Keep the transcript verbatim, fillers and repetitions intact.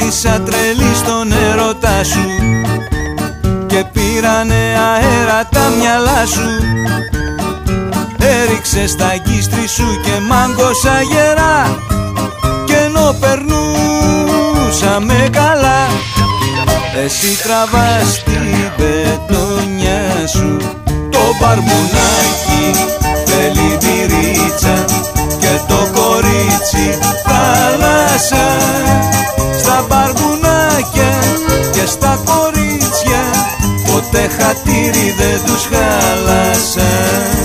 Γύρισα τρελή στον έρωτά σου και πήρανε αέρα τα μυαλά σου. Έριξες τα γκίστρι σου και μάγκωσα γερά, κι ενώ περνούσαμε καλά, εσύ τραβάς την πετονιά σου. Το μπαρμπουνάκι θέλει μπυρίτσα και το κορίτσι θάλασσα. Στα μπαρμπουνάκια και στα κορίτσια ποτέ χατήρι δεν τους χάλασα.